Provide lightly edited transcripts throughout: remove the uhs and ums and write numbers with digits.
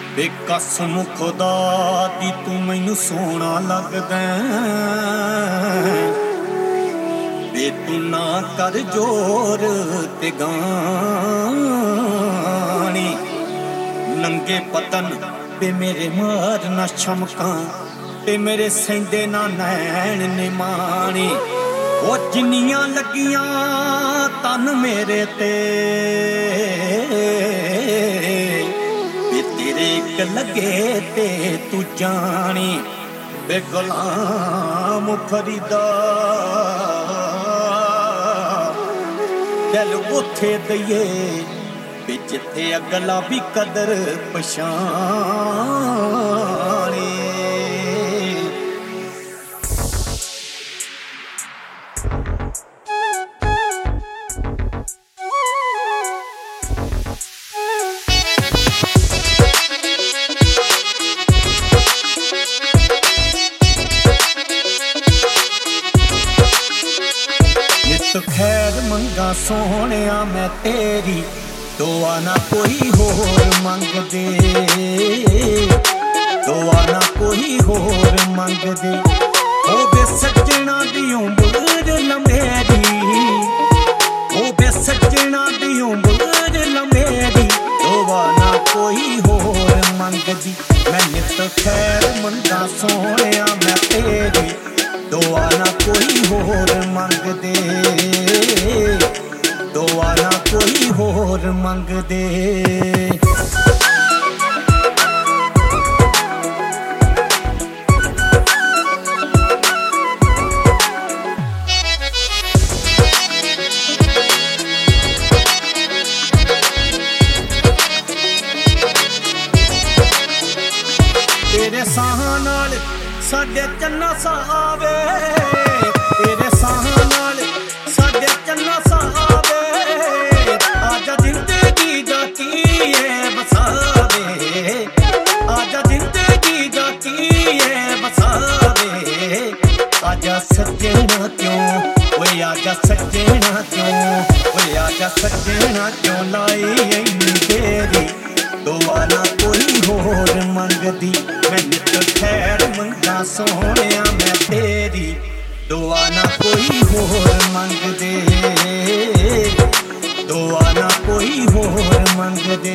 बे कसम खुदा दी तू मैनू सोना लगदा बे तू ना कर जोर ते गानी नंगे पतन बे मेरे मार ना चमकां ते मेरे सेंदे ना नैन ने मानी ओ जिन्नियां लगियां तन मेरे ते तेरे एक लगे ते तू जानी बे गुलाम फरीदा दिल उथे दईए बे जिथे अगला भी कदर पछाणे खैर मंगा सोहणिया मैं तेरी दुआ ना कोई होर मंग दे दुआ ना कोई होर मंग दे ओ बे सजना दी उम्र लमेरी ओ बे सजना दी उम्र लमेरी दुआ ना कोई होर मंग दी मैं नित खैर मंगा सोहणिया मैं तेरी दुआ ना कोई होर मंग दे दुआ ना कोई होर मंग दे तेरे साह नाल साडे चन्ना सावे तेरे साह नाल साडे चन्ना सावे आजा जिंदगी जातीए बसावे आजा जिंदगी जातीए बसावे आजा सजना क्यों ओए आजा सजना क्यों ओए आजा सजना क्यों लाई इन्नी तेरी दुआ ना कोई होर मंगदी मैं नित खैर मंगा सोहणिया मैं तेरी दुआ ना कोई होर मंग दे दुआ ना कोई होर मंग दे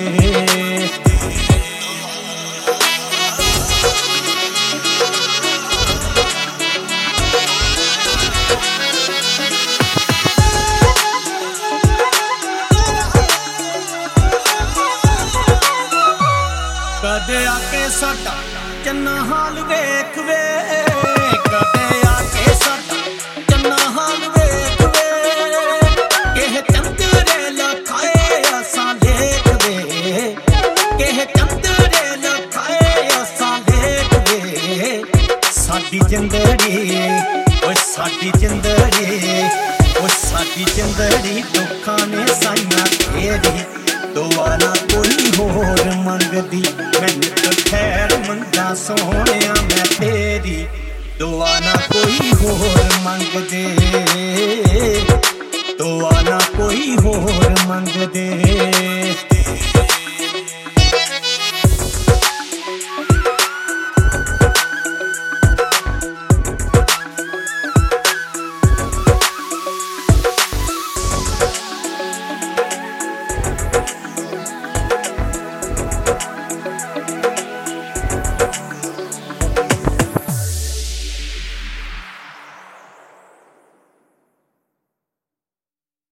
कदे आके साडा चन्ना हाल वेख वे कदे आके साडा चन्ना हाल वेख वे केह चंदरे लखाए असां देख वे केह चंदरे लखाए असां देख वे साडी जिंदड़ी ओए साडी जिंदड़ी ओए साडी जिंदड़ी दुखां ने साइयां तेरी दुआ ना कोई होर मंगदी मैं नित खैर मंगा सोहणिया मैं तेरी दुआ ना कोई होर मंग दे दुआ ना कोई होर मंग दे।